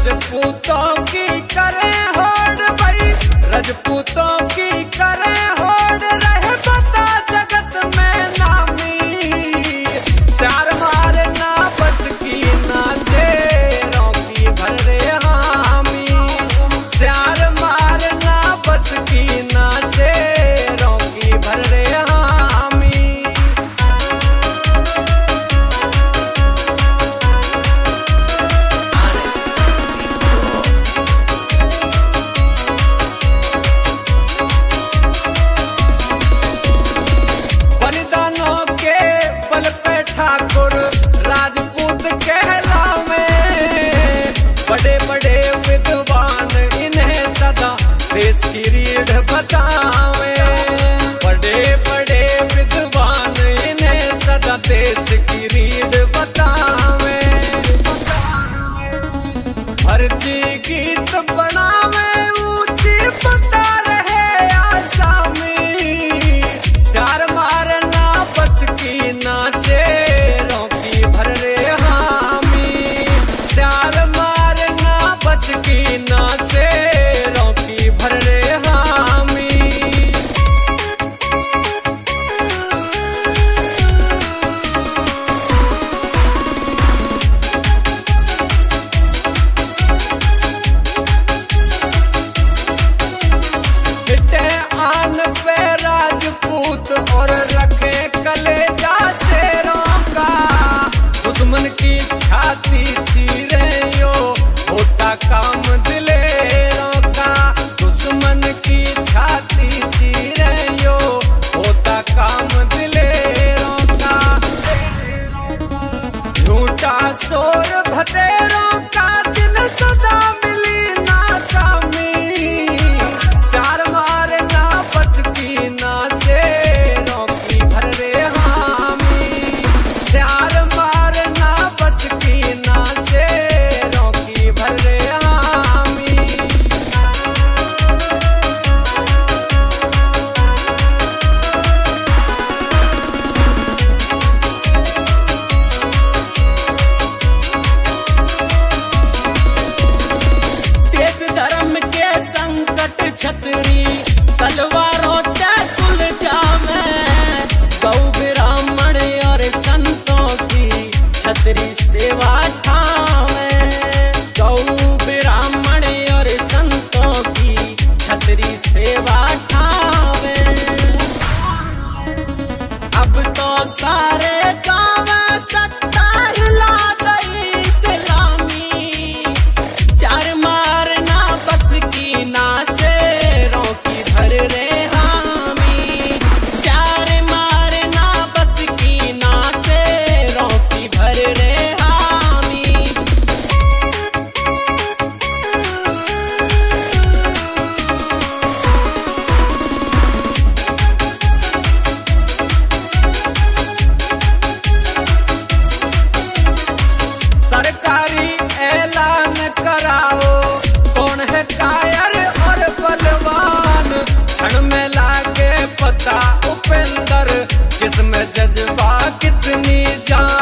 रजपूतों की करे होड़ भाई, रजपूतों की करे होड़, रहे बता जगत में नामी। चार मारना बस की ना शेरों की भर रे हामी, चार मारना बस की ना शेरों की भर रे हामी। बलिदानों के बल पे ठाकुर राजपूत कहलावे, बड़े बड़े विद्वान इन्हें सदा देश की रीढ़ बतावे, बड़े बड़े विद्वान इन्हें सदा देश की रीढ़ बतावे। भर्ती गीत बनावे ऊंची बता रहे आसामी, चार मारना बस की ना शेरों की भर रे हामी, चार मारना बस की ना शेरों की भर रे हामी। हिटे आन पे राजपूत और रखे कलेजा शेरों का, दुश्मन की छाती चीरे यो होता काम दिलेरों का, दुश्मन की छाती चीरे यो होता काम दिलेरों का। झूठा शोर भतेरों का जिन सदा मिली नाकामी, चार मारना बस की ना शेरों की भर रे हामी, चार मारना बस की ना शेरों की भर रे हामी। तेज धर्म के संकट छतरी तलवारों से सुलझा में, गौ ब्राह्मण और संतों की छतरी सेवा ठावे, गौ ब्राह्मण और संतों की छतरी सेवा ठावे। अब तो सारे गाँव सत्ता हिला गई इस्लामी, चार मारना बस की ना शेरों की भर रे हामी, चार मारना बस की ना शेरों की भर रे हामी। सरकारी ऐलान कराओ कौन है कायर और बलवान, क्षण में लागे पता उपेंद्र किसमें जज्बा कितनी जान।